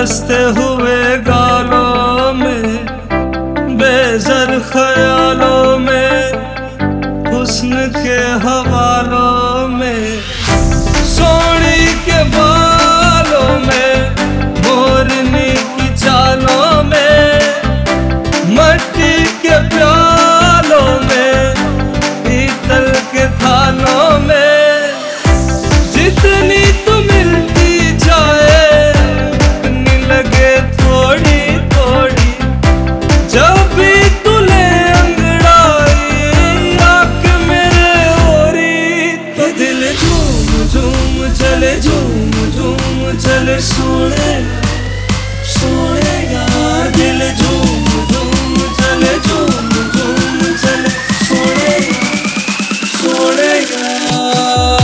हंसते हुए गालों में, बेज़र ख्यालों में, हुस्न के हवालों में, सोनी के बालों में, मोरनी की चालों में, मट्टी के प्यालों में, पीतल के थालों में, जितनी तू मिलती जाए उतनी लगे थोड़ी थोड़ी। जब भी तू ले अंगड़ाई आके मेरे ओरी, तो दिल झूम झूम चले, झूम झूम चले, सोने सोने यार। दिल झूम झूम चले, झूम झूम चले, सोने सोने यार।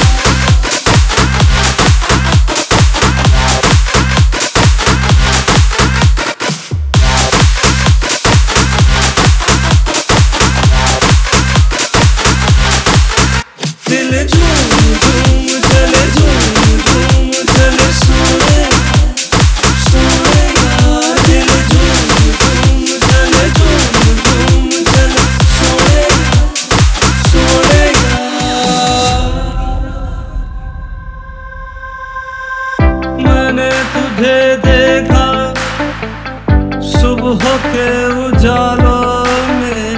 दिल झूम झूम चले, झूम झूम चले, सोने सोने यार। दिल झूम झूम चले, झूम झूम चले, सोने सोने यार। मैंने तुझे देखा सुबह के उजालों में,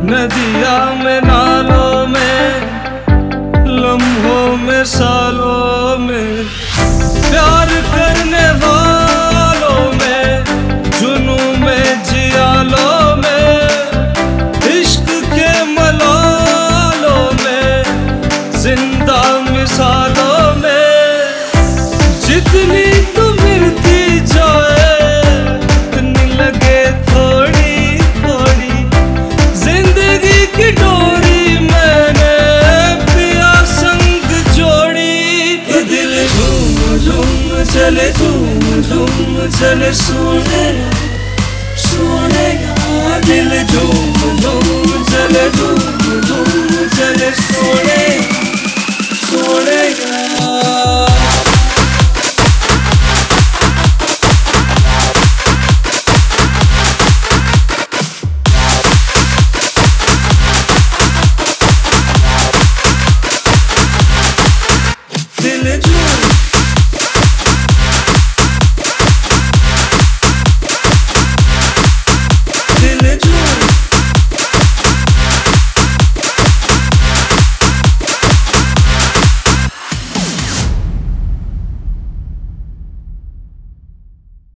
नदिया में, नालों में, लम्हों में, सालों